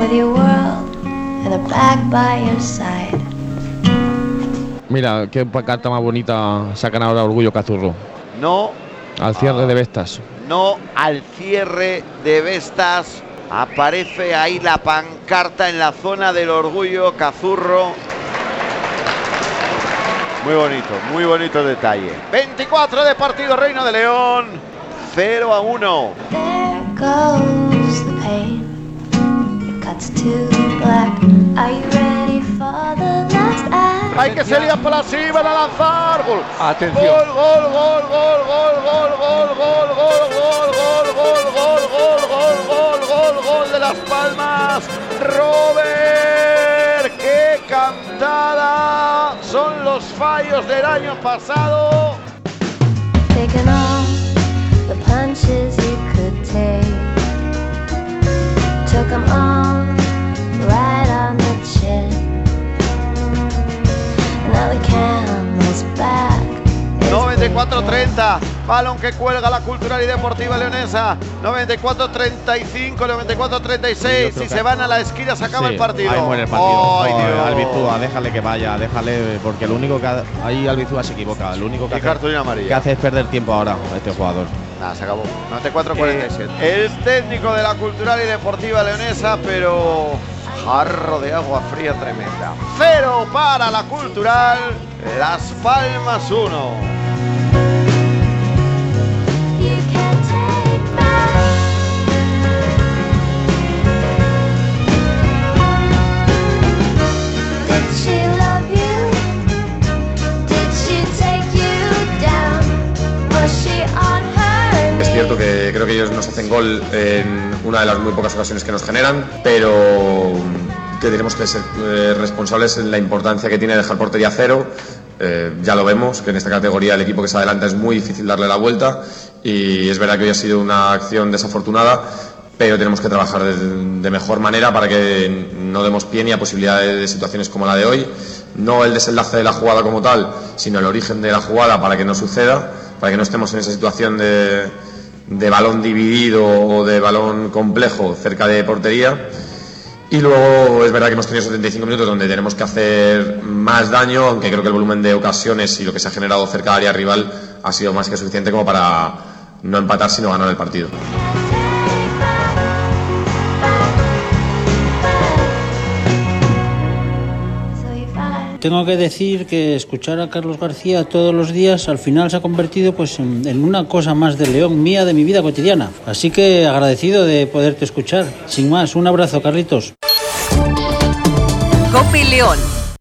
with your world and a bag by your side. Mira, qué carta más bonita sacan ahora Orgullo Cazurro. No. Al cierre de Vestas. No al cierre de Vestas. Aparece ahí la pancarta en la zona del Orgullo Cazurro. Muy bonito detalle. 24 de partido, Reino de León. 0-1. There goes the pain. It cuts to black. Are you ready for the last act? Hay que salir para sí, van a lanzar. Gol. Atención. Gol. Gol de Las Palmas. Robert, qué cantada. Son los fallos del año pasado. Taking all the punches you could take. Took them all right on the chin. Now the camel's back. 94-30, balón que cuelga la Cultural y Deportiva Leonesa. 94-35, 94-36. Si se van a la esquina se acaba el partido. Ahí muere el partido. Ay, Dios. Albizúa, déjale que vaya, déjale, porque lo único que ahí Albizúa se equivoca. Lo único que hace es perder tiempo ahora este jugador. Nada, se acabó. 94-47. El técnico de la Cultural y Deportiva Leonesa, pero jarro de agua fría tremenda. 0 para la Cultural, Las Palmas 1. Es cierto que creo que ellos nos hacen gol en una de las muy pocas ocasiones que nos generan, pero que tenemos que ser responsables en la importancia que tiene dejar portería cero. Ya lo vemos, que en esta categoría el equipo que se adelanta es muy difícil darle la vuelta, y es verdad que hoy ha sido una acción desafortunada, pero tenemos que trabajar de mejor manera para que no demos pie ni a posibilidades de situaciones como la de hoy. No el desenlace de la jugada como tal, sino el origen de la jugada para que no suceda, para que no estemos en esa situación de balón dividido o de balón complejo cerca de portería. Y luego es verdad que hemos tenido 75 minutos donde tenemos que hacer más daño, aunque creo que el volumen de ocasiones y lo que se ha generado cerca del área rival ha sido más que suficiente como para no empatar sino ganar el partido. Tengo que decir que escuchar a Carlos García todos los días al final se ha convertido pues en una cosa más de León mía, de mi vida cotidiana. Así que agradecido de poderte escuchar. Sin más, un abrazo, Carlitos. COPE León.